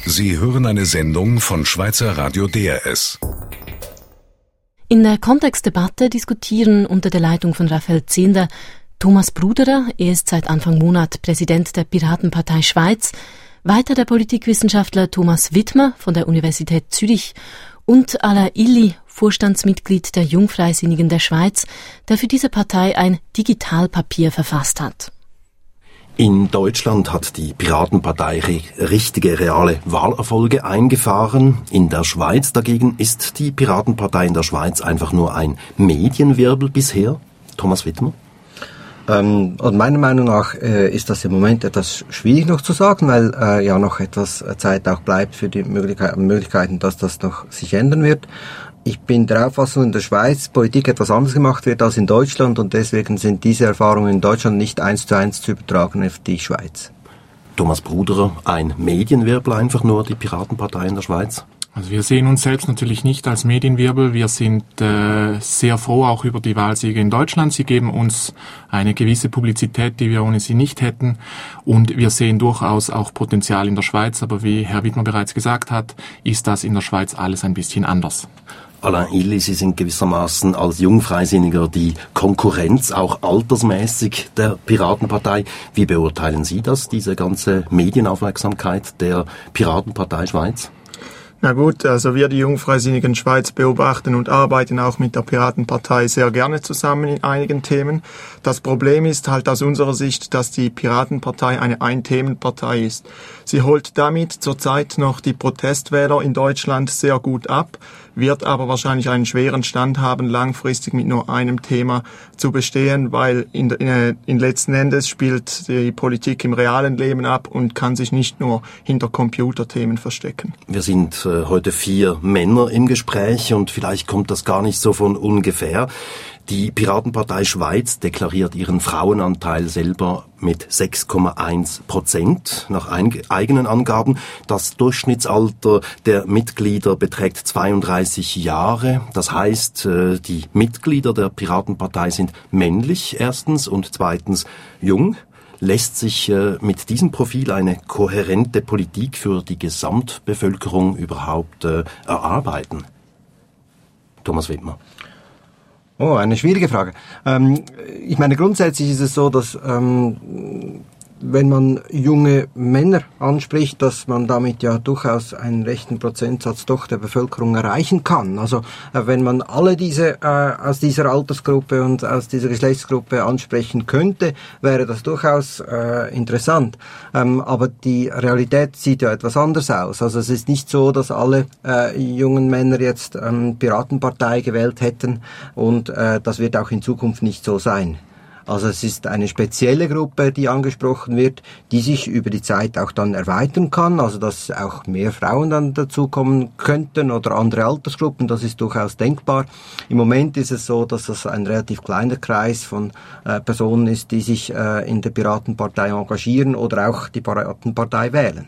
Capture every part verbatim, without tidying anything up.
Sie hören eine Sendung von Schweizer Radio D R S. In der Kontextdebatte diskutieren unter der Leitung von Raphael Zehnder Thomas Bruderer, er ist seit Anfang Monat Präsident der Piratenpartei Schweiz, weiter der Politikwissenschaftler Thomas Wittmer von der Universität Zürich und Alain Illy, Vorstandsmitglied der Jungfreisinnigen der Schweiz, der für diese Partei ein Digitalpapier verfasst hat. In Deutschland hat die Piratenpartei richtige, reale Wahlerfolge eingefahren. In der Schweiz dagegen ist die Piratenpartei in der Schweiz einfach nur ein Medienwirbel bisher. Thomas Wittmer? Ähm, und meiner Meinung nach äh, ist das im Moment etwas schwierig noch zu sagen, weil äh, ja noch etwas Zeit auch bleibt für die Möglichkeit, Möglichkeiten, dass das noch sich ändern wird. Ich bin der Auffassung, in der Schweiz Politik etwas anders gemacht wird als in Deutschland und deswegen sind diese Erfahrungen in Deutschland nicht eins zu eins zu übertragen auf die Schweiz. Thomas Bruderer, ein Medienwirbel einfach nur, die Piratenpartei in der Schweiz? Also wir sehen uns selbst natürlich nicht als Medienwirbel. Wir sind äh, sehr froh auch über die Wahlsiege in Deutschland. Sie geben uns eine gewisse Publizität, die wir ohne sie nicht hätten. Und wir sehen durchaus auch Potenzial in der Schweiz. Aber wie Herr Wittmer bereits gesagt hat, ist das in der Schweiz alles ein bisschen anders. Alain Illy, Sie sind gewissermaßen als Jungfreisinniger die Konkurrenz, auch altersmäßig, der Piratenpartei. Wie beurteilen Sie das, diese ganze Medienaufmerksamkeit der Piratenpartei Schweiz? Na gut, also wir die Jungfreisinnigen Schweiz beobachten und arbeiten auch mit der Piratenpartei sehr gerne zusammen in einigen Themen. Das Problem ist halt aus unserer Sicht, dass die Piratenpartei eine Ein-Themen-Partei ist. Sie holt damit zurzeit noch die Protestwähler in Deutschland sehr gut ab, wird aber wahrscheinlich einen schweren Stand haben, langfristig mit nur einem Thema zu bestehen, weil in, in, in letzten Endes spielt die Politik im realen Leben ab und kann sich nicht nur hinter Computerthemen verstecken. Wir sind äh, heute vier Männer im Gespräch und vielleicht kommt das gar nicht so von ungefähr. Die Piratenpartei Schweiz deklariert ihren Frauenanteil selber mit sechs Komma eins Prozent nach eigenen Angaben. Das Durchschnittsalter der Mitglieder beträgt zweiunddreißig Jahre. Das heißt, die Mitglieder der Piratenpartei sind männlich erstens und zweitens jung. Lässt sich mit diesem Profil eine kohärente Politik für die Gesamtbevölkerung überhaupt erarbeiten? Thomas Wittmer. Oh, eine schwierige Frage. Ähm, ich meine, grundsätzlich ist es so, dass ähm, wenn man junge Männer anspricht, dass man damit ja durchaus einen rechten Prozentsatz doch der Bevölkerung erreichen kann. Also äh, wenn man alle diese äh, aus dieser Altersgruppe und aus dieser Geschlechtsgruppe ansprechen könnte, wäre das durchaus äh, interessant. Ähm, aber die Realität sieht ja etwas anders aus. Also es ist nicht so, dass alle äh, jungen Männer jetzt ähm, Piratenpartei gewählt hätten und äh, das wird auch in Zukunft nicht so sein. Also es ist eine spezielle Gruppe, die angesprochen wird, die sich über die Zeit auch dann erweitern kann, also dass auch mehr Frauen dann dazukommen könnten oder andere Altersgruppen, das ist durchaus denkbar. Im Moment ist es so, dass das ein relativ kleiner Kreis von äh, Personen ist, die sich äh, in der Piratenpartei engagieren oder auch die Piratenpartei wählen.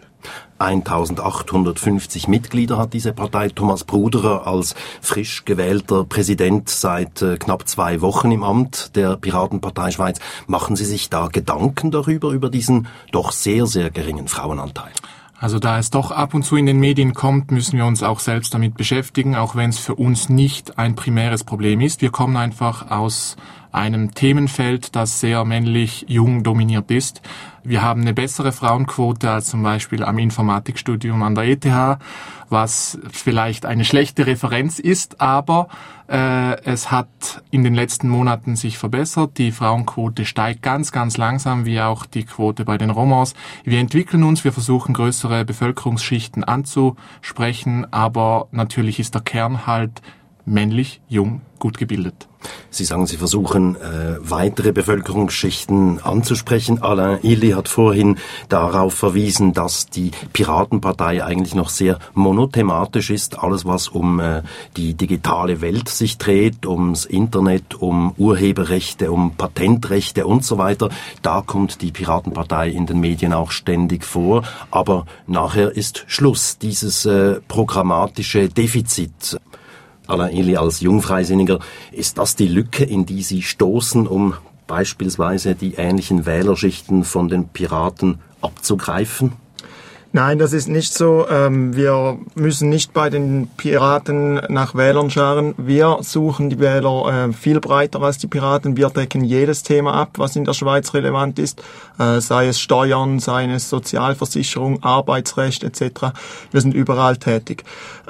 eintausendachthundertfünfzig Mitglieder hat diese Partei. Thomas Bruderer als frisch gewählter Präsident seit äh, knapp zwei Wochen im Amt der Piratenpartei Schweiz. Machen Sie sich da Gedanken darüber, über diesen doch sehr, sehr geringen Frauenanteil? Also da es doch ab und zu in den Medien kommt, müssen wir uns auch selbst damit beschäftigen, auch wenn es für uns nicht ein primäres Problem ist. Wir kommen einfach aus einem Themenfeld, das sehr männlich jung dominiert ist. Wir haben eine bessere Frauenquote als zum Beispiel am Informatikstudium an der E T H, was vielleicht eine schlechte Referenz ist, aber äh, es hat in den letzten Monaten sich verbessert. Die Frauenquote steigt ganz, ganz langsam, wie auch die Quote bei den Romans. Wir entwickeln uns, wir versuchen größere Bevölkerungsschichten anzusprechen, aber natürlich ist der Kern halt männlich, jung, gut gebildet. Sie sagen, Sie versuchen, äh, weitere Bevölkerungsschichten anzusprechen. Alain Illy hat vorhin darauf verwiesen, dass die Piratenpartei eigentlich noch sehr monothematisch ist. Alles, was um äh, die digitale Welt sich dreht, ums Internet, um Urheberrechte, um Patentrechte und so weiter, da kommt die Piratenpartei in den Medien auch ständig vor. Aber nachher ist Schluss, dieses äh, programmatische Defizit. Alain Illy als Jungfreisinniger, ist das die Lücke, in die Sie stoßen, um beispielsweise die ähnlichen Wählerschichten von den Piraten abzugreifen? Nein, das ist nicht so. Wir müssen nicht bei den Piraten nach Wählern scharen. Wir suchen die Wähler viel breiter als die Piraten. Wir decken jedes Thema ab, was in der Schweiz relevant ist, sei es Steuern, sei es Sozialversicherung, Arbeitsrecht et cetera. Wir sind überall tätig.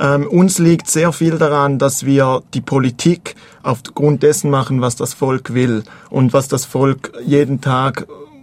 Uns liegt sehr viel daran, dass wir die Politik aufgrund dessen machen, was das Volk will und was das Volk jeden Tag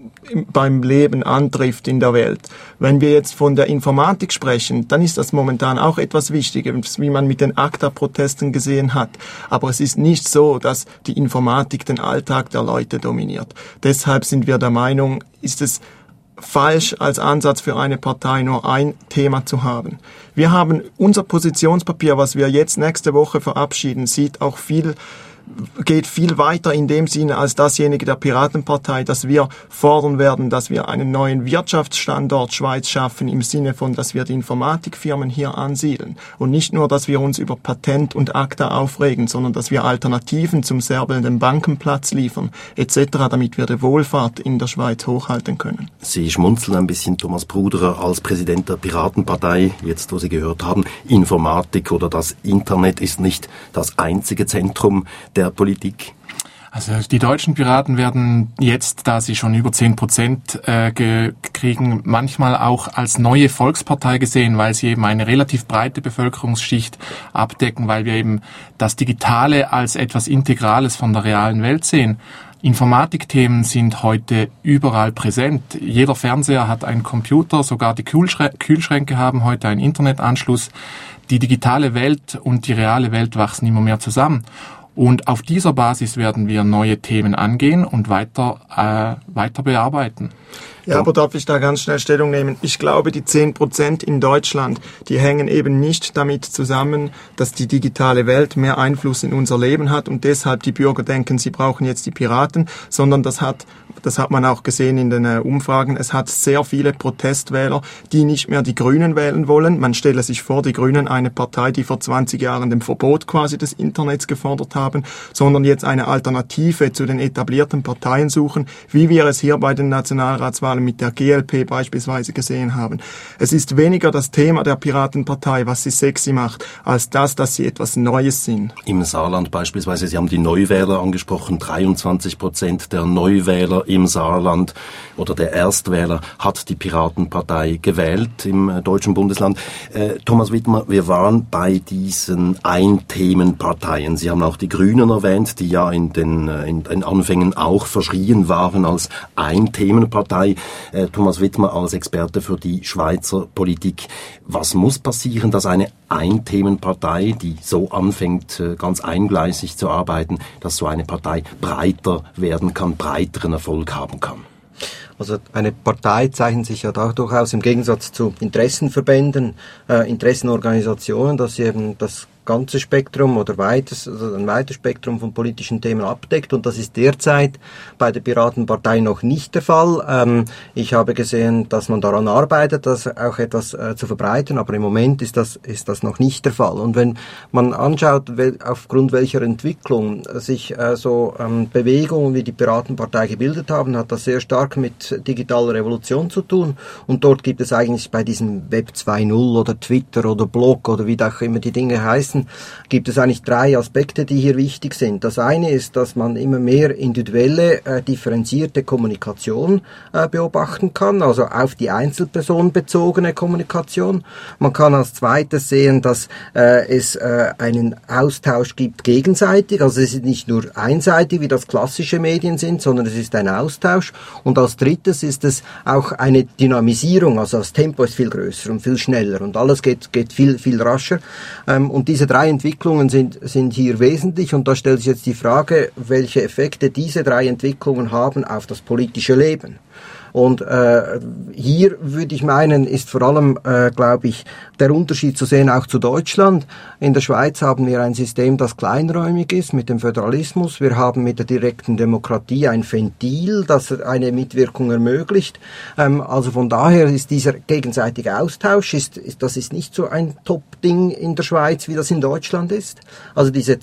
beim Leben antrifft in der Welt. Wenn wir jetzt von der Informatik sprechen, dann ist das momentan auch etwas Wichtiges, wie man mit den ACTA-Protesten gesehen hat. Aber es ist nicht so, dass die Informatik den Alltag der Leute dominiert. Deshalb sind wir der Meinung, ist es falsch als Ansatz für eine Partei nur ein Thema zu haben. Wir haben unser Positionspapier, was wir jetzt nächste Woche verabschieden, sieht auch viel geht viel weiter in dem Sinne als dasjenige der Piratenpartei, dass wir fordern werden, dass wir einen neuen Wirtschaftsstandort Schweiz schaffen, im Sinne von, dass wir die Informatikfirmen hier ansiedeln. Und nicht nur, dass wir uns über Patent und ACTA aufregen, sondern dass wir Alternativen zum serbelnden Bankenplatz liefern, et cetera, damit wir die Wohlfahrt in der Schweiz hochhalten können. Sie schmunzeln ein bisschen, Thomas Bruderer, als Präsident der Piratenpartei, jetzt wo Sie gehört haben, Informatik oder das Internet ist nicht das einzige Zentrum der Politik? Also die deutschen Piraten werden jetzt, da sie schon über zehn Prozent äh, kriegen, manchmal auch als neue Volkspartei gesehen, weil sie eben eine relativ breite Bevölkerungsschicht abdecken, weil wir eben das Digitale als etwas Integrales von der realen Welt sehen. Informatikthemen sind heute überall präsent. Jeder Fernseher hat einen Computer, sogar die Kühlschrä- Kühlschränke haben heute einen Internetanschluss. Die digitale Welt und die reale Welt wachsen immer mehr zusammen. Und auf dieser Basis werden wir neue Themen angehen und weiter, äh, weiter bearbeiten. Ja, aber darf ich da ganz schnell Stellung nehmen? Ich glaube, die zehn Prozent in Deutschland, die hängen eben nicht damit zusammen, dass die digitale Welt mehr Einfluss in unser Leben hat und deshalb die Bürger denken, sie brauchen jetzt die Piraten, sondern das hat, das hat man auch gesehen in den äh, Umfragen, es hat sehr viele Protestwähler, die nicht mehr die Grünen wählen wollen. Man stelle sich vor, die Grünen, eine Partei, die vor zwanzig Jahren den Verbot quasi des Internets gefordert haben, sondern jetzt eine Alternative zu den etablierten Parteien suchen, wie wir es hier bei den Nationalratswahlen mit der G L P beispielsweise gesehen haben. Es ist weniger das Thema der Piratenpartei, was sie sexy macht, als das, dass sie etwas Neues sind. Im Saarland beispielsweise, Sie haben die Neuwähler angesprochen, dreiundzwanzig Prozent der Neuwähler im Saarland oder der Erstwähler hat die Piratenpartei gewählt im äh, deutschen Bundesland. Äh, Thomas Wittmer, wir waren bei diesen Ein-Themen-Parteien. Sie haben auch die Grünen erwähnt, die ja in den, äh, in den Anfängen auch verschrien waren als Ein-Themen-Partei. Äh, Thomas Wittmer als Experte für die Schweizer Politik. Was muss passieren, dass eine Ein-Themen-Partei, die so anfängt, äh, ganz eingleisig zu arbeiten, dass so eine Partei breiter werden kann, breiteren Erfolg haben kann? Also eine Partei zeichnet sich ja da durchaus im Gegensatz zu Interessenverbänden, äh, Interessenorganisationen, dass sie eben das ganze Spektrum oder weites, also ein weites Spektrum von politischen Themen abdeckt und das ist derzeit bei der Piratenpartei noch nicht der Fall. Ähm, ich habe gesehen, dass man daran arbeitet, das auch etwas äh, zu verbreiten, aber im Moment ist das ist das noch nicht der Fall. Und wenn man anschaut, wel, aufgrund welcher Entwicklung sich äh, so ähm, Bewegungen wie die Piratenpartei gebildet haben, hat das sehr stark mit digitaler Revolution zu tun und dort gibt es eigentlich bei diesem Web zwei Punkt null oder Twitter oder Blog oder wie auch immer die Dinge heißen, gibt es eigentlich drei Aspekte, die hier wichtig sind. Das eine ist, dass man immer mehr individuelle, äh, differenzierte Kommunikation äh, beobachten kann, also auf die Einzelperson bezogene Kommunikation. Man kann als zweites sehen, dass äh, es äh, einen Austausch gibt gegenseitig, also es ist nicht nur einseitig, wie das klassische Medien sind, sondern es ist ein Austausch. Und als drittes ist es auch eine Dynamisierung, also das Tempo ist viel größer und viel schneller und alles geht, geht viel, viel rascher. Ähm, und diese drei Entwicklungen sind, sind hier wesentlich und da stellt sich jetzt die Frage, welche Effekte diese drei Entwicklungen haben auf das politische Leben. Und äh, hier würde ich meinen, ist vor allem, äh, glaube ich, der Unterschied zu sehen auch zu Deutschland. In der Schweiz haben wir ein System, das kleinräumig ist mit dem Föderalismus. Wir haben mit der direkten Demokratie ein Ventil, das eine Mitwirkung ermöglicht. Ähm, also von daher ist dieser gegenseitige Austausch, ist, ist, das ist nicht so ein Top-Ding in der Schweiz, wie das in Deutschland ist. Also diese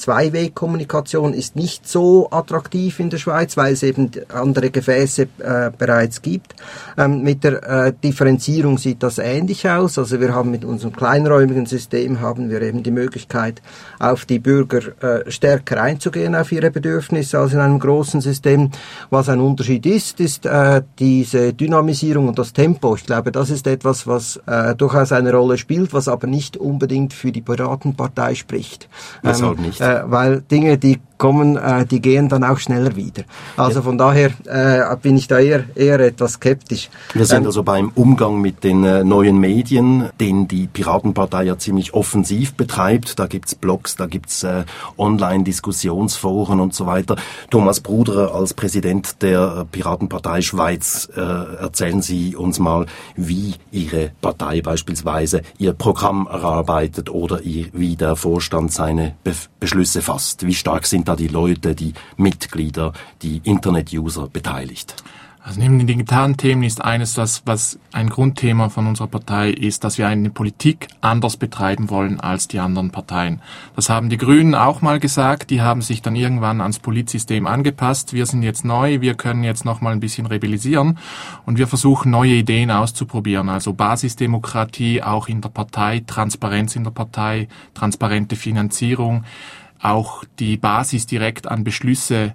Zwei-Weg-Kommunikation ist nicht so attraktiv in der Schweiz, weil es eben andere Gefäße äh, bereits gibt. gibt. Ähm, mit der äh, Differenzierung sieht das ähnlich aus. Also wir haben mit unserem kleinräumigen System haben wir eben die Möglichkeit, auf die Bürger äh, stärker einzugehen, auf ihre Bedürfnisse, als in einem großen System. Was ein Unterschied ist, ist äh, diese Dynamisierung und das Tempo. Ich glaube, das ist etwas, was äh, durchaus eine Rolle spielt, was aber nicht unbedingt für die Piratenpartei spricht. Weshalb ähm, nicht? Äh, weil Dinge, die kommen, äh, die gehen dann auch schneller wieder. Also ja. Von daher äh, bin ich da eher, eher etwas skeptisch. Wir sind ähm, also beim Umgang mit den äh, neuen Medien, den die Piratenpartei ja ziemlich offensiv betreibt. Da gibt's Blogs, da gibt's äh, Online-Diskussionsforen und so weiter. Thomas Bruderer, als Präsident der Piratenpartei Schweiz, äh, erzählen Sie uns mal, wie Ihre Partei beispielsweise ihr Programm erarbeitet oder ihr, wie der Vorstand seine Be- Beschlüsse fasst. Wie stark sind da die Leute, die Mitglieder, die Internet-User beteiligt? Also neben den digitalen Themen ist eines, das, was ein Grundthema von unserer Partei ist, dass wir eine Politik anders betreiben wollen als die anderen Parteien. Das haben die Grünen auch mal gesagt, die haben sich dann irgendwann ans Politsystem angepasst. Wir sind jetzt neu, wir können jetzt noch mal ein bisschen rebellisieren und wir versuchen neue Ideen auszuprobieren. Also Basisdemokratie auch in der Partei, Transparenz in der Partei, transparente Finanzierung, auch die Basis direkt an Beschlüsse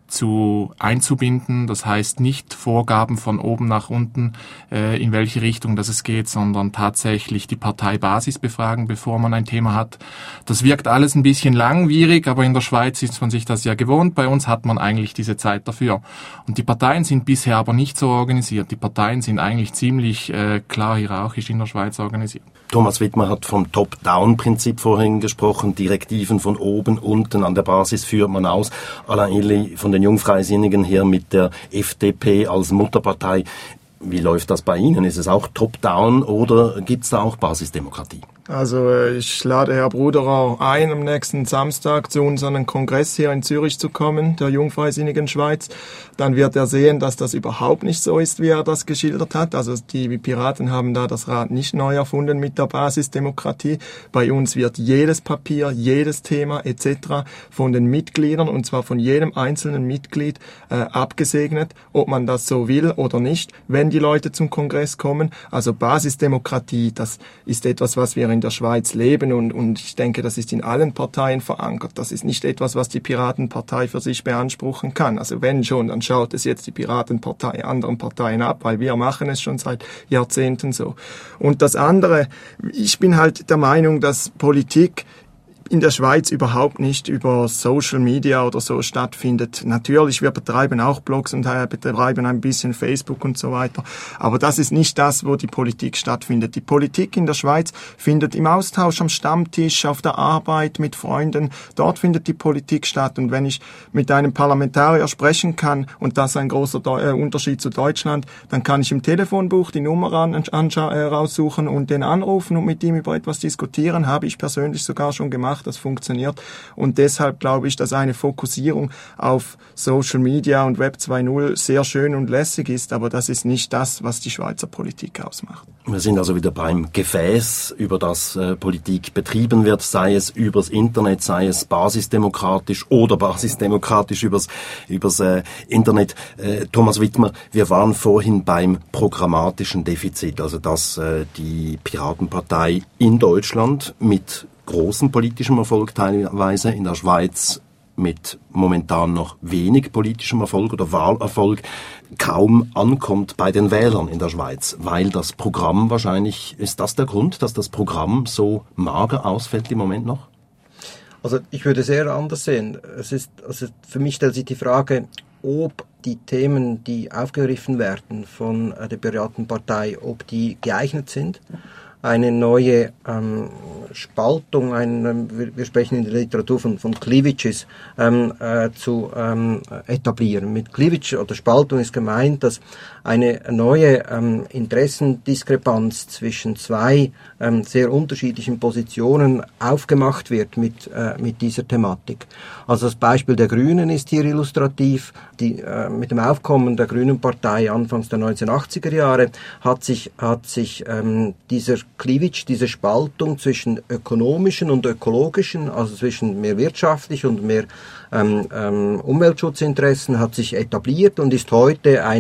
zu einzubinden, das heißt nicht Vorgaben von oben nach unten, äh, in welche Richtung das es geht, sondern tatsächlich die Parteibasis befragen, bevor man ein Thema hat. Das wirkt alles ein bisschen langwierig, aber in der Schweiz ist man sich das ja gewohnt. Bei uns hat man eigentlich diese Zeit dafür. Und die Parteien sind bisher aber nicht so organisiert. Die Parteien sind eigentlich ziemlich äh, klar hierarchisch in der Schweiz organisiert. Thomas Wittmer hat vom Top-Down-Prinzip vorhin gesprochen, Direktiven von oben, unten, an der Basis führt man aus. Alain Illi von den Jungfreisinnigen her mit der F D P als Mutterpartei. Wie läuft das bei Ihnen? Ist es auch Top-Down oder gibt es da auch Basisdemokratie? Also ich lade Herr Bruderer ein, am nächsten Samstag zu unserem Kongress hier in Zürich zu kommen, der Jungfreisinnigen Schweiz. Dann wird er sehen, dass das überhaupt nicht so ist, wie er das geschildert hat. Also die Piraten haben da das Rad nicht neu erfunden mit der Basisdemokratie. Bei uns wird jedes Papier, jedes Thema et cetera von den Mitgliedern, und zwar von jedem einzelnen Mitglied, äh, abgesegnet, ob man das so will oder nicht, wenn die Leute zum Kongress kommen. Also Basisdemokratie, das ist etwas, was wir in in der Schweiz leben und, und ich denke, das ist in allen Parteien verankert. Das ist nicht etwas, was die Piratenpartei für sich beanspruchen kann. Also wenn schon, dann schaut es jetzt die Piratenpartei anderen Parteien ab, weil wir machen es schon seit Jahrzehnten so. Und das andere, ich bin halt der Meinung, dass Politik in der Schweiz überhaupt nicht über Social Media oder so stattfindet. Natürlich, wir betreiben auch Blogs und betreiben ein bisschen Facebook und so weiter. Aber das ist nicht das, wo die Politik stattfindet. Die Politik in der Schweiz findet im Austausch am Stammtisch, auf der Arbeit, mit Freunden. Dort findet die Politik statt. Und wenn ich mit einem Parlamentarier sprechen kann, und das ist ein großer De- äh, Unterschied zu Deutschland, dann kann ich im Telefonbuch die Nummer an, anscha- äh, raussuchen und den anrufen und mit ihm über etwas diskutieren. Habe ich persönlich sogar schon gemacht. Das funktioniert und deshalb glaube ich, dass eine Fokussierung auf Social Media und Web zwei Punkt null sehr schön und lässig ist, aber das ist nicht das, was die Schweizer Politik ausmacht. Wir sind also wieder beim Gefäß, über das äh, Politik betrieben wird, sei es übers Internet, sei es basisdemokratisch oder basisdemokratisch übers, übers äh, Internet. Äh, Thomas Wittmer, wir waren vorhin beim programmatischen Defizit, also dass äh, die Piratenpartei in Deutschland mit großem politischem Erfolg teilweise, in der Schweiz mit momentan noch wenig politischem Erfolg oder Wahlerfolg kaum ankommt bei den Wählern in der Schweiz, weil das Programm wahrscheinlich, ist das der Grund, dass das Programm so mager ausfällt im Moment noch? Also ich würde es eher anders sehen. Es ist, also für mich stellt sich die Frage, ob die Themen, die aufgegriffen werden von der Piratenpartei, ob die geeignet sind, eine neue ähm, Spaltung, ein, wir, wir sprechen in der Literatur von, von Cleavages, ähm, äh, zu ähm, etablieren. Mit Cleavage oder Spaltung ist gemeint, dass eine neue ähm, Interessendiskrepanz zwischen zwei ähm, sehr unterschiedlichen Positionen aufgemacht wird mit, äh, mit dieser Thematik. Also das Beispiel der Grünen ist hier illustrativ. Die, äh, mit dem Aufkommen der Grünen Partei anfangs der neunzehnhundertachtziger Jahre hat sich, hat sich ähm, dieser Cleavage, diese Spaltung zwischen ökonomischen und ökologischen, also zwischen mehr wirtschaftlich und mehr ähm, ähm, Umweltschutzinteressen, hat sich etabliert und ist heute ein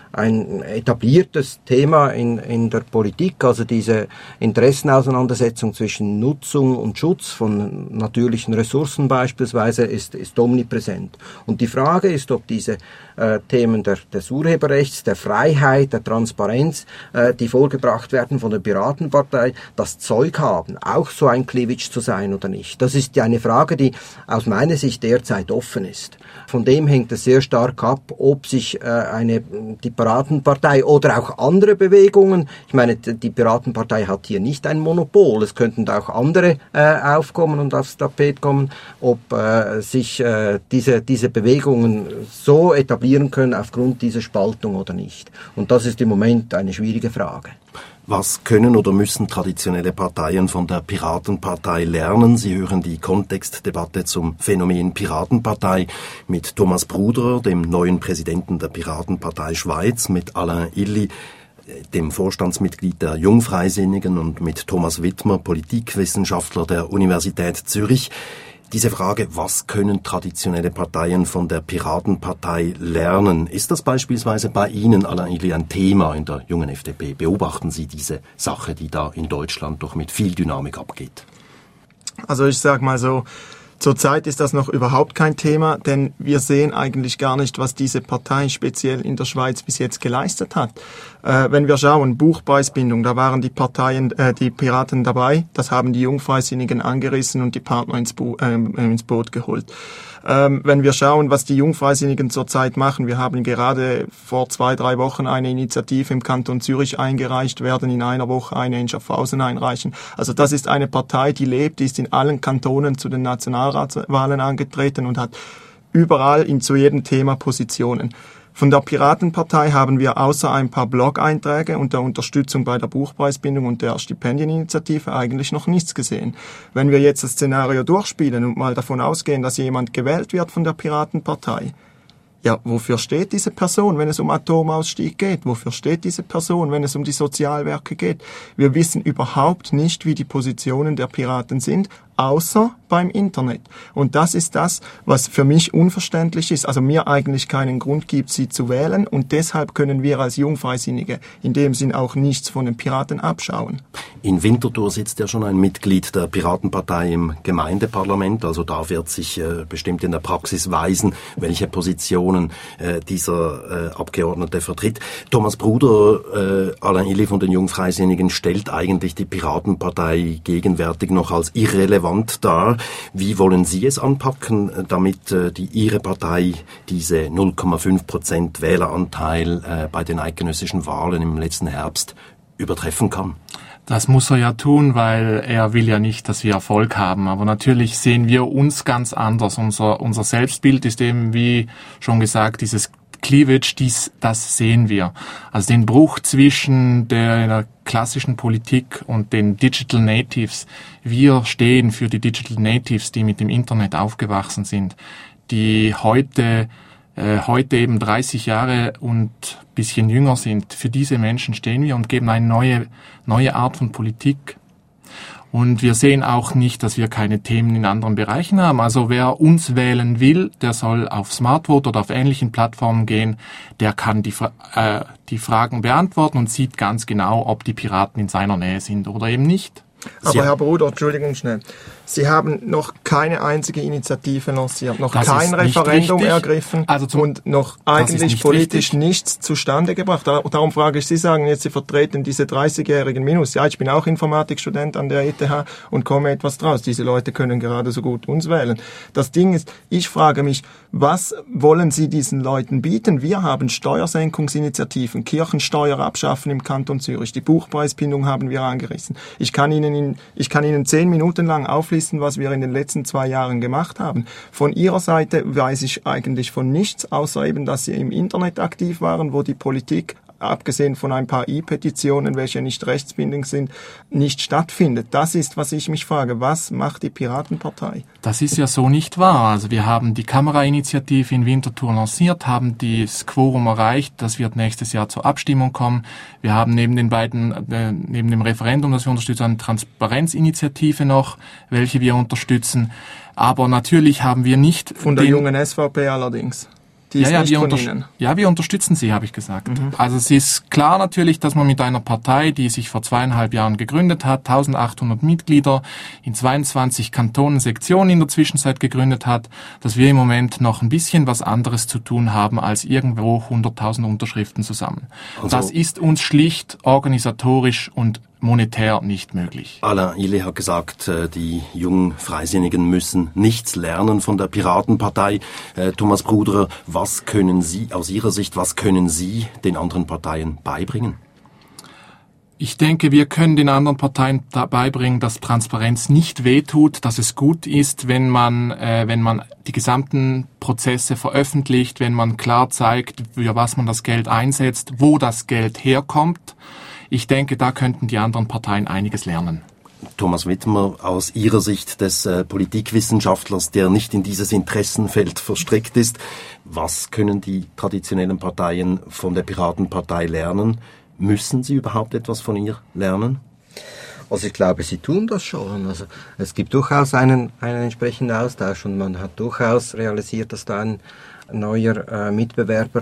ein etabliertes Thema in, in der Politik, also diese Interessenauseinandersetzung zwischen Nutzung und Schutz von natürlichen Ressourcen beispielsweise ist, ist omnipräsent. Und die Frage ist, ob diese äh, Themen der, des Urheberrechts, der Freiheit, der Transparenz, äh, die vorgebracht werden von der Piratenpartei, das Zeug haben, auch so ein Kliwitsch zu sein oder nicht. Das ist ja eine Frage, die aus meiner Sicht derzeit offen ist. Von dem hängt es sehr stark ab, ob sich äh, eine die Piratenpartei oder auch andere Bewegungen, ich meine, die Piratenpartei hat hier nicht ein Monopol, es könnten da auch andere äh, aufkommen und aufs Tapet kommen, ob äh, sich äh, diese, diese Bewegungen so etablieren können aufgrund dieser Spaltung oder nicht. Und das ist im Moment eine schwierige Frage. Was können oder müssen traditionelle Parteien von der Piratenpartei lernen? Sie hören die Kontextdebatte zum Phänomen Piratenpartei mit Thomas Bruderer, dem neuen Präsidenten der Piratenpartei Schweiz, mit Alain Illy, dem Vorstandsmitglied der Jungfreisinnigen, und mit Thomas Wittmer, Politikwissenschaftler der Universität Zürich. Diese Frage, was können traditionelle Parteien von der Piratenpartei lernen? Ist das beispielsweise bei Ihnen, Alain Illy, ein Thema in der jungen F D P? Beobachten Sie diese Sache, die da in Deutschland doch mit viel Dynamik abgeht? Also ich sag mal so, zurzeit ist das noch überhaupt kein Thema, denn wir sehen eigentlich gar nicht, was diese Partei speziell in der Schweiz bis jetzt geleistet hat. Äh, wenn wir schauen, Buchpreisbindung, da waren die Parteien, äh, die Piraten dabei, das haben die Jungfreisinnigen angerissen und die Partner ins, Bo- äh, ins Boot geholt. Ähm, wenn wir schauen, was die Jungfreisinnigen zurzeit machen, wir haben gerade vor zwei, drei Wochen eine Initiative im Kanton Zürich eingereicht, werden in einer Woche eine in Schaffhausen einreichen. Also das ist eine Partei, die lebt, die ist in allen Kantonen zu den Nationalratswahlen angetreten und hat überall in, zu jedem Thema Positionen. Von der Piratenpartei haben wir außer ein paar Blog-Einträge und der Unterstützung bei der Buchpreisbindung und der Stipendieninitiative eigentlich noch nichts gesehen. Wenn wir jetzt das Szenario durchspielen und mal davon ausgehen, dass jemand gewählt wird von der Piratenpartei, ja, wofür steht diese Person, wenn es um Atomausstieg geht? Wofür steht diese Person, wenn es um die Sozialwerke geht? Wir wissen überhaupt nicht, wie die Positionen der Piraten sind, außer beim Internet. Und das ist das, was für mich unverständlich ist, also mir eigentlich keinen Grund gibt, sie zu wählen, und deshalb können wir als Jungfreisinnige in dem Sinn auch nichts von den Piraten abschauen. In Winterthur sitzt ja schon ein Mitglied der Piratenpartei im Gemeindeparlament, also da wird sich äh, bestimmt in der Praxis weisen, welche Positionen äh, dieser äh, Abgeordnete vertritt. Thomas Bruder, äh, Alain Illy von den Jungfreisinnigen, stellt eigentlich die Piratenpartei gegenwärtig noch als irrelevant dar. Wie wollen Sie es anpacken, damit äh, die Ihre Partei diese null Komma fünf Prozent Wähleranteil äh, bei den eidgenössischen Wahlen im letzten Herbst übertreffen kann? Das muss er ja tun, weil er will ja nicht, dass wir Erfolg haben. Aber natürlich sehen wir uns ganz anders. Unser, unser Selbstbild ist eben, wie schon gesagt, dieses Cleavage, dies, das sehen wir. Also den Bruch zwischen der, der klassischen Politik und den Digital Natives. Wir stehen für die Digital Natives, die mit dem Internet aufgewachsen sind, die heute äh, heute eben dreißig Jahre und bisschen jünger sind. Für diese Menschen stehen wir und geben eine neue neue Art von Politik. Und wir sehen auch nicht, dass wir keine Themen in anderen Bereichen haben. Also wer uns wählen will, der soll auf Smartvote oder auf ähnlichen Plattformen gehen. Der kann die, äh, die Fragen beantworten und sieht ganz genau, ob die Piraten in seiner Nähe sind oder eben nicht. Aber Herr Bruder, Entschuldigung schnell. Sie haben noch keine einzige Initiative lanciert, noch das kein Referendum ergriffen also zum, und noch eigentlich nicht politisch richtig. nichts zustande gebracht. Darum frage ich, Sie sagen jetzt, Sie vertreten diese dreißigjährigen Minus. Ja, ich bin auch Informatikstudent an der E T H und komme etwas draus. Diese Leute können gerade so gut uns wählen. Das Ding ist, ich frage mich, was wollen Sie diesen Leuten bieten? Wir haben Steuersenkungsinitiativen, Kirchensteuer abschaffen im Kanton Zürich, die Buchpreisbindung haben wir angerissen. Ich kann Ihnen in, ich kann Ihnen zehn Minuten lang auflisten, was wir in den letzten zwei Jahren gemacht haben. Von Ihrer Seite weiß ich eigentlich von nichts, außer eben, dass Sie im Internet aktiv waren, wo die Politik, abgesehen von ein paar E-Petitionen, welche nicht rechtsbindend sind, nicht stattfindet. Das ist, was ich mich frage. Was macht die Piratenpartei? Das ist ja so nicht wahr. Also wir haben die Kamerainitiative in Winterthur lanciert, haben das Quorum erreicht. Das wird nächstes Jahr zur Abstimmung kommen. Wir haben neben den beiden, äh, neben dem Referendum, das wir unterstützen, eine Transparenzinitiative noch, welche wir unterstützen. Aber natürlich haben wir nicht... Von der jungen S V P allerdings. Die ist ja, ja, nicht wir von unter- Ihnen. Ja, wir unterstützen sie, habe ich gesagt. Mhm. Also es ist klar natürlich, dass man mit einer Partei, die sich vor zweieinhalb Jahren gegründet hat, eintausendachthundert Mitglieder, in zweiundzwanzig Kantonen Sektionen in der Zwischenzeit gegründet hat, dass wir im Moment noch ein bisschen was anderes zu tun haben, als irgendwo hunderttausend Unterschriften zu sammeln. Also, das ist uns schlicht organisatorisch und monetär nicht möglich. Alain Ile hat gesagt, die jungen Freisinnigen müssen nichts lernen von der Piratenpartei. Thomas Bruderer, was können Sie aus Ihrer Sicht, was können Sie den anderen Parteien beibringen? Ich denke, wir können den anderen Parteien dabei bringen, dass Transparenz nicht wehtut, dass es gut ist, wenn man, äh, wenn man die gesamten Prozesse veröffentlicht, wenn man klar zeigt, für was man das Geld einsetzt, wo das Geld herkommt. Ich denke, da könnten die anderen Parteien einiges lernen. Thomas Wittmer, aus Ihrer Sicht des äh, Politikwissenschaftlers, der nicht in dieses Interessenfeld verstrickt ist, was können die traditionellen Parteien von der Piratenpartei lernen? Müssen sie überhaupt etwas von ihr lernen? Also ich glaube, sie tun das schon. Also es gibt durchaus einen, einen entsprechenden Austausch und man hat durchaus realisiert, dass da ein neuer äh, Mitbewerber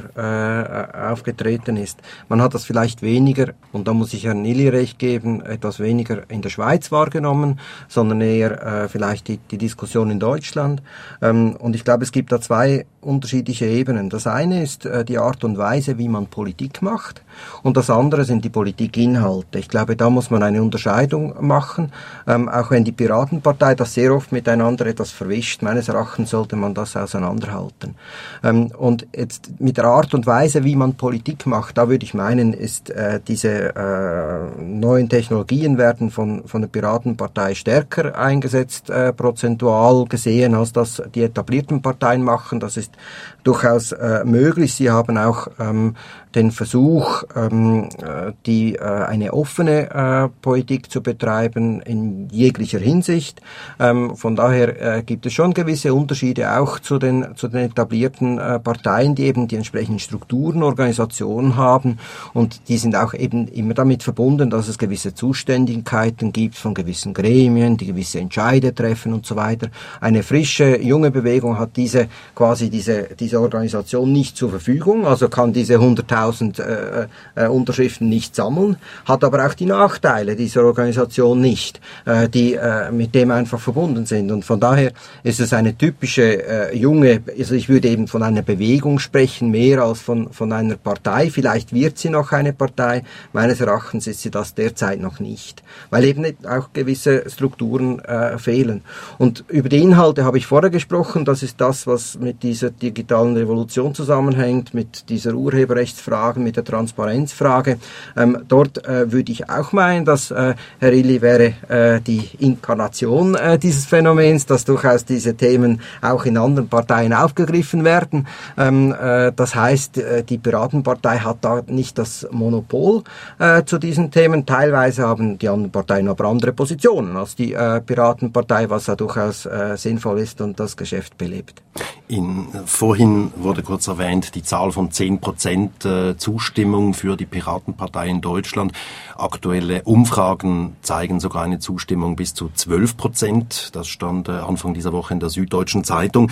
äh, aufgetreten ist. Man hat das vielleicht weniger, und da muss ich Herrn Nili recht geben, etwas weniger in der Schweiz wahrgenommen, sondern eher äh, vielleicht die, die Diskussion in Deutschland. Ähm, und ich glaube, es gibt da zwei unterschiedliche Ebenen. Das eine ist äh, die Art und Weise, wie man Politik macht, und das andere sind die Politikinhalte. Ich glaube, da muss man eine Unterscheidung machen, ähm, auch wenn die Piratenpartei das sehr oft miteinander etwas verwischt. Meines Erachtens sollte man das auseinanderhalten. Ähm, und jetzt mit der Art und Weise, wie man Politik macht, da würde ich meinen, ist äh, diese äh, neuen Technologien werden von von der Piratenpartei stärker eingesetzt, äh, prozentual gesehen, als das die etablierten Parteien machen. Das ist durchaus äh, möglich. Sie haben auch ähm, den Versuch, ähm, die äh, eine offene äh, Politik zu betreiben in jeglicher Hinsicht. Ähm, von daher äh, gibt es schon gewisse Unterschiede auch zu den zu den etablierten äh, Parteien, die eben die entsprechenden Strukturen, Organisationen haben, und die sind auch eben immer damit verbunden, dass es gewisse Zuständigkeiten gibt von gewissen Gremien, die gewisse Entscheide treffen und so weiter. Eine frische, junge Bewegung hat diese quasi diese diese Organisation nicht zur Verfügung, also kann diese hunderttausend äh, äh, Unterschriften nicht sammeln, hat aber auch die Nachteile dieser Organisation nicht, äh, die äh, mit dem einfach verbunden sind. Und von daher ist es eine typische äh, junge, also ich würde eben von einer Bewegung sprechen, mehr als von von einer Partei. Vielleicht wird sie noch eine Partei. Meines Erachtens ist sie das derzeit noch nicht, weil eben auch gewisse Strukturen äh, fehlen. Und über die Inhalte habe ich vorher gesprochen. Das ist das, was mit dieser digitalen Revolution zusammenhängt, mit dieser Urheberrechtsfrage, mit der Transparenzfrage. Ähm, dort äh, würde ich auch meinen, dass äh, Herr Illy wäre äh, die Inkarnation äh, dieses Phänomens, dass durchaus diese Themen auch in anderen Parteien aufgegriffen werden. Ähm, äh, das heißt, äh, die Piratenpartei hat da nicht das Monopol äh, zu diesen Themen. Teilweise haben die anderen Parteien aber andere Positionen als die äh, Piratenpartei, was ja durchaus äh, sinnvoll ist und das Geschäft belebt. In, vorhin wurde kurz erwähnt, die Zahl von zehn Prozent äh, Zustimmung für die Piratenpartei in Deutschland. Aktuelle Umfragen zeigen sogar eine Zustimmung bis zu zwölf Prozent. Das stand äh, Anfang dieser Woche in der Süddeutschen Zeitung.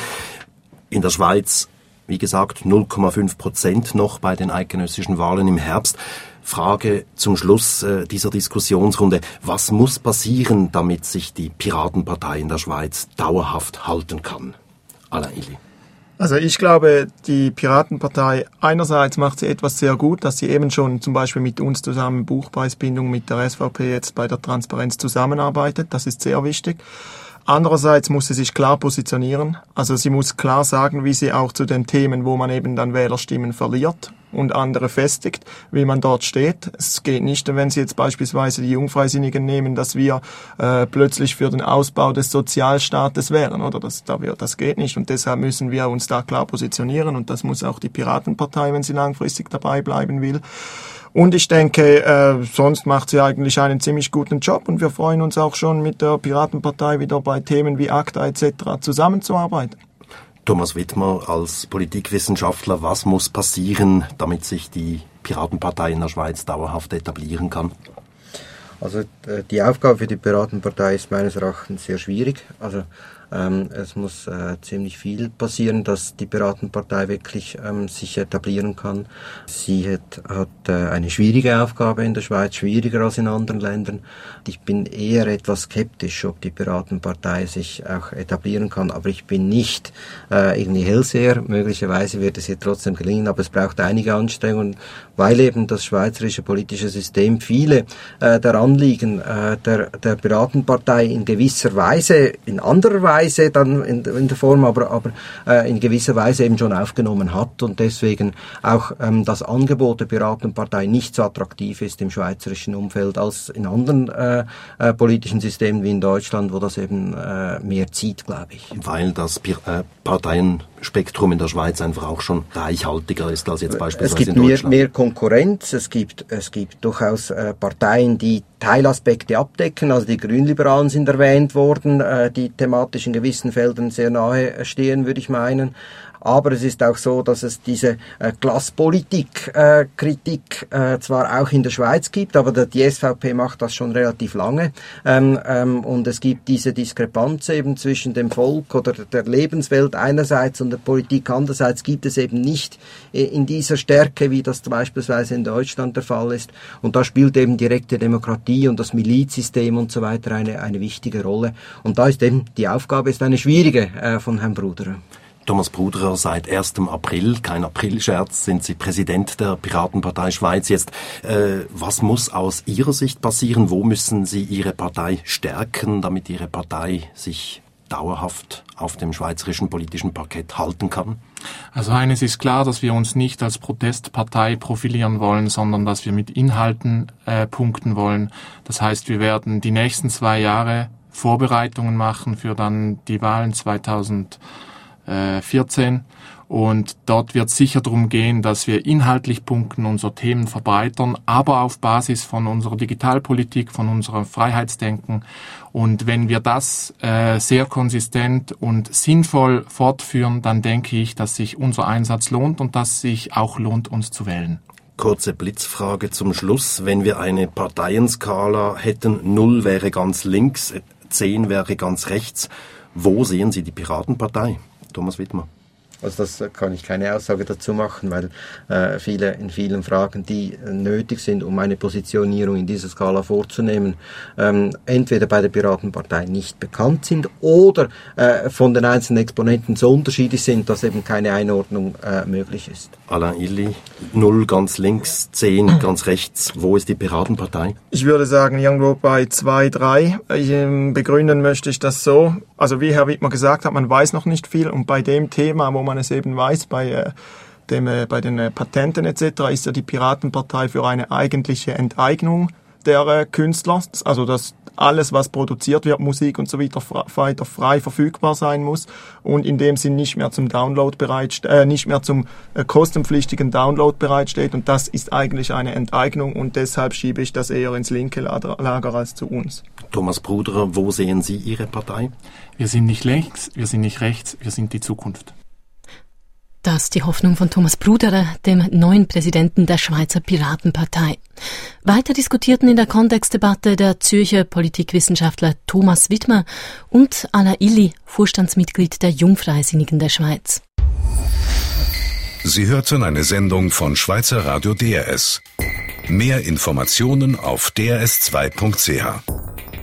In der Schweiz, wie gesagt, null Komma fünf Prozent noch bei den eidgenössischen Wahlen im Herbst. Frage zum Schluss äh, dieser Diskussionsrunde. Was muss passieren, damit sich die Piratenpartei in der Schweiz dauerhaft halten kann? Alain Illy. Also ich glaube, die Piratenpartei, einerseits macht sie etwas sehr gut, dass sie eben schon zum Beispiel mit uns zusammen Buchpreisbindung mit der S V P jetzt bei der Transparenz zusammenarbeitet. Das ist sehr wichtig. Andererseits muss sie sich klar positionieren. Also sie muss klar sagen, wie sie auch zu den Themen, wo man eben dann Wählerstimmen verliert und andere festigt, wie man dort steht. Es geht nicht, wenn Sie jetzt beispielsweise die Jungfreisinnigen nehmen, dass wir äh, plötzlich für den Ausbau des Sozialstaates wären, oder? Das, das geht nicht, und deshalb müssen wir uns da klar positionieren, und das muss auch die Piratenpartei, wenn sie langfristig dabei bleiben will. Und ich denke, äh, sonst macht sie eigentlich einen ziemlich guten Job, und wir freuen uns auch schon, mit der Piratenpartei wieder bei Themen wie ACTA et cetera zusammenzuarbeiten. Thomas Wittmer, als Politikwissenschaftler, was muss passieren, damit sich die Piratenpartei in der Schweiz dauerhaft etablieren kann? Also die Aufgabe für die Piratenpartei ist meines Erachtens sehr schwierig. Also Ähm, es muss äh, ziemlich viel passieren, dass die Piratenpartei wirklich ähm, sich etablieren kann. Sie hat, hat äh, eine schwierige Aufgabe in der Schweiz, schwieriger als in anderen Ländern. Ich bin eher etwas skeptisch, ob die Piratenpartei sich auch etablieren kann, aber ich bin nicht äh, irgendwie Hellseher. Möglicherweise wird es ihr trotzdem gelingen, aber es braucht einige Anstrengungen, weil eben das schweizerische politische System viele äh, der Anliegen äh, der, der Piratenpartei in gewisser Weise, in anderer Weise dann in, in der Form, aber, aber äh, in gewisser Weise eben schon aufgenommen hat und deswegen auch ähm, das Angebot der Piratenpartei nicht so attraktiv ist im schweizerischen Umfeld als in anderen äh, äh, politischen Systemen wie in Deutschland, wo das eben äh, mehr zieht, glaube ich. Weil das Pir- äh, Parteienspektrum in der Schweiz einfach auch schon reichhaltiger ist als jetzt beispielsweise in Deutschland. Es gibt mehr, mehr Konkurrenz, es gibt, es gibt durchaus äh, Parteien, die Teilaspekte abdecken, also die Grünliberalen sind erwähnt worden, äh, die thematisch in gewissen Feldern sehr nahe stehen, würde ich meinen. Aber es ist auch so, dass es diese äh, Klasspolitik-Kritik äh, äh, zwar auch in der Schweiz gibt, aber die S V P macht das schon relativ lange. Ähm, ähm, und es gibt diese Diskrepanz eben zwischen dem Volk oder der Lebenswelt einerseits und der Politik andererseits gibt es eben nicht in dieser Stärke, wie das beispielsweise in Deutschland der Fall ist. Und da spielt eben direkte Demokratie und das Milizsystem und so weiter eine, eine wichtige Rolle. Und da ist eben, die Aufgabe ist eine schwierige äh, von Herrn Bruderer. Thomas Bruderer, seit ersten April, kein Aprilscherz, sind Sie Präsident der Piratenpartei Schweiz. Jetzt, äh, was muss aus Ihrer Sicht passieren? Wo müssen Sie Ihre Partei stärken, damit Ihre Partei sich dauerhaft auf dem schweizerischen politischen Parkett halten kann? Also eines ist klar, dass wir uns nicht als Protestpartei profilieren wollen, sondern dass wir mit Inhalten äh, punkten wollen. Das heißt, wir werden die nächsten zwei Jahre Vorbereitungen machen für dann die Wahlen zweitausendvierzehn und dort wird es sicher darum gehen, dass wir inhaltlich punkten, unsere Themen verbreitern, aber auf Basis von unserer Digitalpolitik, von unserem Freiheitsdenken. Und wenn wir das äh, sehr konsistent und sinnvoll fortführen, dann denke ich, dass sich unser Einsatz lohnt und dass sich auch lohnt, uns zu wählen. Kurze Blitzfrage zum Schluss. Wenn wir eine Parteienskala hätten, null wäre ganz links, zehn wäre ganz rechts. Wo sehen Sie die Piratenpartei? Thomas Wittmer. Also das kann ich keine Aussage dazu machen, weil äh, viele in vielen Fragen, die äh, nötig sind, um eine Positionierung in dieser Skala vorzunehmen, ähm, entweder bei der Piratenpartei nicht bekannt sind oder äh, von den einzelnen Exponenten so unterschiedlich sind, dass eben keine Einordnung äh, möglich ist. Alain Illy, null ganz links, zehn ganz rechts. Wo ist die Piratenpartei? Ich würde sagen, irgendwo bei zwei, drei. Ich, ähm, begründen möchte ich das so. Also wie Herr Wittmer gesagt hat, man weiß noch nicht viel und bei dem Thema, wo man es eben weiß, bei, äh, dem, äh, bei den äh, Patenten et cetera, ist ja die Piratenpartei für eine eigentliche Enteignung der äh, Künstler. Also dass alles, was produziert wird, Musik und so weiter, weiter frei verfügbar sein muss und in dem Sinn nicht mehr zum Download bereit, äh, nicht mehr zum äh, kostenpflichtigen Download bereitsteht und das ist eigentlich eine Enteignung und deshalb schiebe ich das eher ins linke Lager als zu uns. Thomas Bruderer, wo sehen Sie Ihre Partei? Wir sind nicht links, wir sind nicht rechts, wir sind die Zukunft. Das ist die Hoffnung von Thomas Bruderer, dem neuen Präsidenten der Schweizer Piratenpartei. Weiter diskutierten in der Kontextdebatte der Zürcher Politikwissenschaftler Thomas Wittmer und Alain Illy, Vorstandsmitglied der Jungfreisinnigen der Schweiz. Sie hörten eine Sendung von Schweizer Radio D R S. Mehr Informationen auf d r s zwei punkt c h.